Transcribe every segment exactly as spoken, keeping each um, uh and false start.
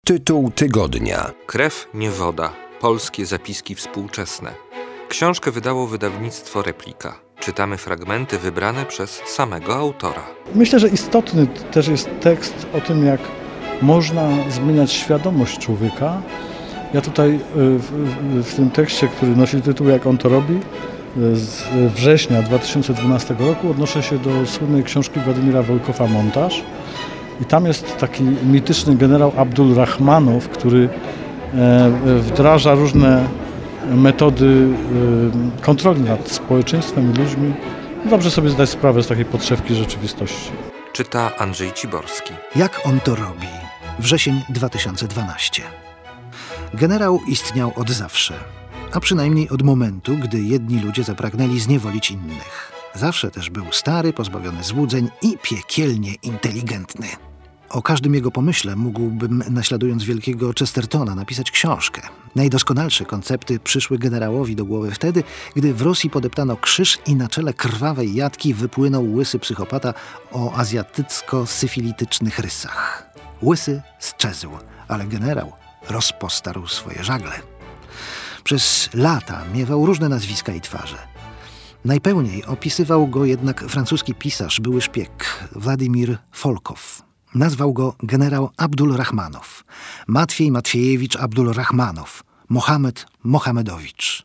Tytuł tygodnia. Krew nie woda. Polskie zapiski współczesne. Książkę wydało wydawnictwo Replika. Czytamy fragmenty wybrane przez samego autora. Myślę, że istotny też jest tekst o tym, jak można zmieniać świadomość człowieka. Ja tutaj w, w tym tekście, który nosi tytuł Jak on to robi, z września dwa tysiące dwunastego roku, odnoszę się do słynnej książki Władimira Wolkowa „Montaż”. I tam jest taki mityczny generał Abdul Rahmanow, który wdraża różne metody kontroli nad społeczeństwem i ludźmi. Dobrze sobie zdać sprawę z takiej podszewki rzeczywistości. Czyta Andrzej Ciborski. Jak on to robi? Wrzesień dwa tysiące dwunasty. Generał istniał od zawsze, a przynajmniej od momentu, gdy jedni ludzie zapragnęli zniewolić innych. Zawsze też był stary, pozbawiony złudzeń i piekielnie inteligentny. O każdym jego pomyśle mógłbym, naśladując wielkiego Chestertona, napisać książkę. Najdoskonalsze koncepty przyszły generałowi do głowy wtedy, gdy w Rosji podeptano krzyż i na czele krwawej jatki wypłynął łysy psychopata o azjatycko-syfilitycznych rysach. Łysy sczezł, ale generał rozpostarł swoje żagle. Przez lata miewał różne nazwiska i twarze. Najpełniej opisywał go jednak francuski pisarz, były szpieg Władimir Folkow. Nazwał go generał Abdul Rahmanow, Matwiej Matwiejewicz Abdul Rahmanow, Mohamed Mohamedowicz.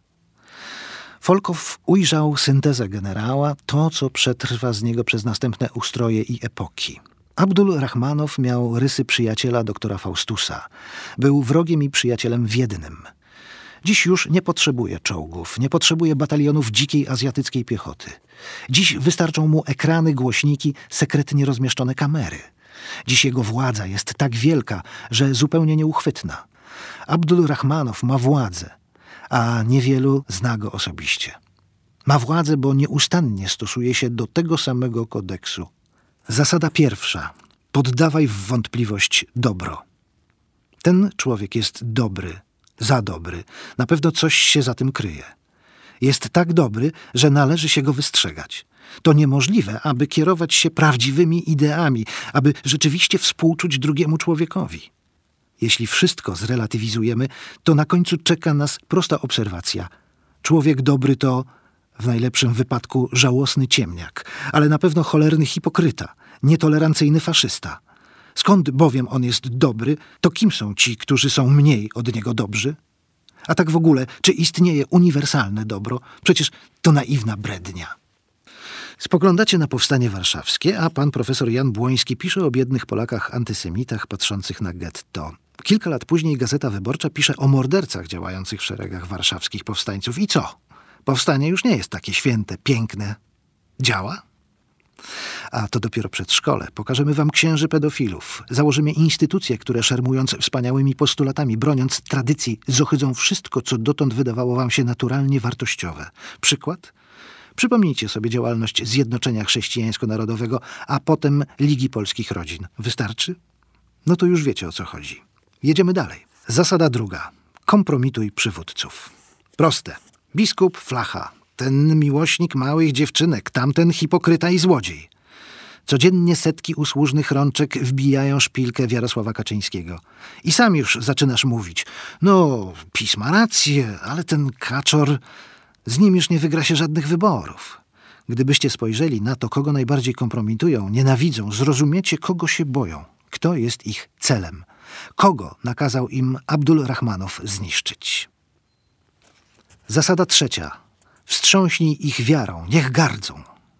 Folkow ujrzał syntezę generała, to co przetrwa z niego przez następne ustroje i epoki. Abdul Rahmanow miał rysy przyjaciela doktora Faustusa. Był wrogiem i przyjacielem w jednym. Dziś już nie potrzebuje czołgów, nie potrzebuje batalionów dzikiej azjatyckiej piechoty. Dziś wystarczą mu ekrany, głośniki, sekretnie rozmieszczone kamery. Dziś jego władza jest tak wielka, że zupełnie nieuchwytna. Abdul Rahmanow ma władzę, a niewielu zna go osobiście. Ma władzę, bo nieustannie stosuje się do tego samego kodeksu. Zasada pierwsza. Poddawaj w wątpliwość dobro. Ten człowiek jest dobry, za dobry. Na pewno coś się za tym kryje. Jest tak dobry, że należy się go wystrzegać. To niemożliwe, aby kierować się prawdziwymi ideami, aby rzeczywiście współczuć drugiemu człowiekowi. Jeśli wszystko zrelatywizujemy, to na końcu czeka nas prosta obserwacja. Człowiek dobry to, w najlepszym wypadku, żałosny ciemniak, ale na pewno cholerny hipokryta, nietolerancyjny faszysta. Skąd bowiem on jest dobry, to kim są ci, którzy są mniej od niego dobrzy? A tak w ogóle, czy istnieje uniwersalne dobro? Przecież to naiwna brednia. Spoglądacie na powstanie warszawskie, a pan profesor Jan Błoński pisze o biednych Polakach antysemitach patrzących na getto. Kilka lat później Gazeta Wyborcza pisze o mordercach działających w szeregach warszawskich powstańców. I co? Powstanie już nie jest takie święte, piękne. Działa? A to dopiero przedszkole. Pokażemy wam księży pedofilów. Założymy instytucje, które szermując wspaniałymi postulatami, broniąc tradycji, zohydzą wszystko, co dotąd wydawało wam się naturalnie wartościowe. Przykład? Przypomnijcie sobie działalność Zjednoczenia Chrześcijańsko-Narodowego, a potem Ligi Polskich Rodzin. Wystarczy? No to już wiecie, o co chodzi. Jedziemy dalej. Zasada druga. Kompromituj przywódców. Proste. Biskup Flacha. Ten miłośnik małych dziewczynek, tamten hipokryta i złodziej. Codziennie setki usłużnych rączek wbijają szpilkę w Jarosława Kaczyńskiego. I sam już zaczynasz mówić, no, PiS ma rację, ale ten Kaczor, z nim już nie wygra się żadnych wyborów. Gdybyście spojrzeli na to, kogo najbardziej kompromitują, nienawidzą, zrozumiecie, kogo się boją, kto jest ich celem, kogo nakazał im Abdul Rahmanow zniszczyć. Zasada trzecia. Wstrząśnij ich wiarą, niech gardzą.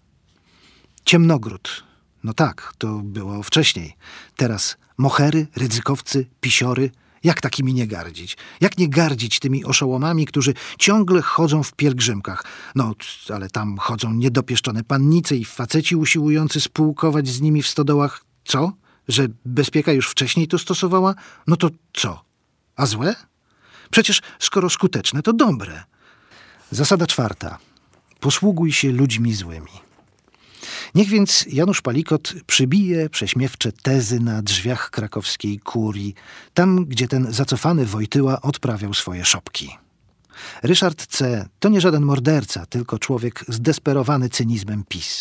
Ciemnogród. No tak, to było wcześniej. Teraz mohery, rydzykowcy, pisiory. Jak takimi nie gardzić? Jak nie gardzić tymi oszołomami, którzy ciągle chodzą w pielgrzymkach? No, ale tam chodzą niedopieszczone pannice i faceci usiłujący spółkować z nimi w stodołach. Co? Że bezpieka już wcześniej to stosowała? No to co? A złe? Przecież skoro skuteczne, to dobre. Zasada czwarta. Posługuj się ludźmi złymi. Niech więc Janusz Palikot przybije prześmiewcze tezy na drzwiach krakowskiej kurii, tam, gdzie ten zacofany Wojtyła odprawiał swoje szopki. Ryszard C. to nie żaden morderca, tylko człowiek zdesperowany cynizmem PiS.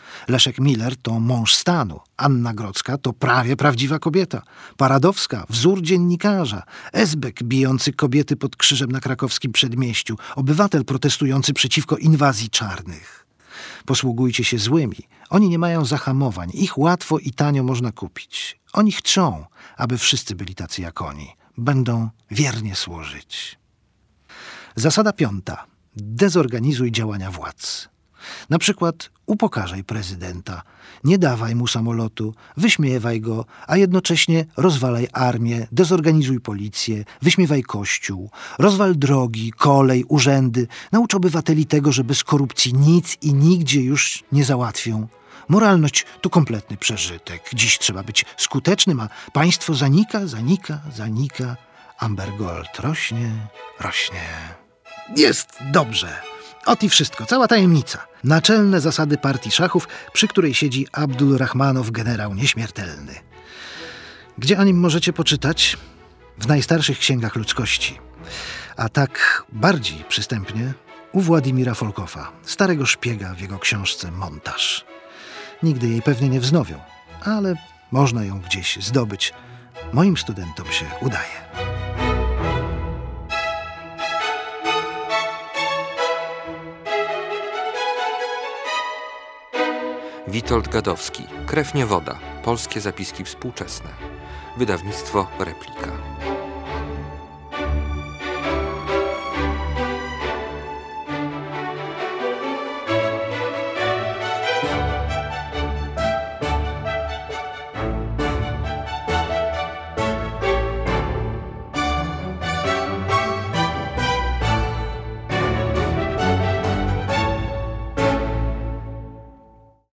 Leszek Miller to mąż stanu, Anna Grodzka to prawie prawdziwa kobieta, Paradowska wzór dziennikarza, Esbek bijący kobiety pod krzyżem na krakowskim przedmieściu, obywatel protestujący przeciwko inwazji czarnych. Posługujcie się złymi. Oni nie mają zahamowań. Ich łatwo i tanio można kupić. Oni chcą, aby wszyscy byli tacy jak oni. Będą wiernie służyć. Zasada piąta. Dezorganizuj działania władz. Na przykład upokarzaj prezydenta, nie dawaj mu samolotu, wyśmiewaj go, a jednocześnie rozwalaj armię, dezorganizuj policję, wyśmiewaj kościół, rozwal drogi, kolej, urzędy, naucz obywateli tego, że bez korupcji nic i nigdzie już nie załatwią. Moralność to kompletny przeżytek. Dziś trzeba być skutecznym, a państwo zanika, zanika, zanika. Amber Gold rośnie, rośnie. Jest dobrze. Ot i wszystko, cała tajemnica. Naczelne zasady partii szachów, przy której siedzi Abdul Rahmanow, generał nieśmiertelny. Gdzie o nim możecie poczytać? W najstarszych księgach ludzkości. A tak bardziej przystępnie u Władimira Folkowa, starego szpiega w jego książce Montaż. Nigdy jej pewnie nie wznowią, ale można ją gdzieś zdobyć. Moim studentom się udaje. Witold Gadowski, Krew nie woda. Polskie zapiski współczesne. Wydawnictwo Replika.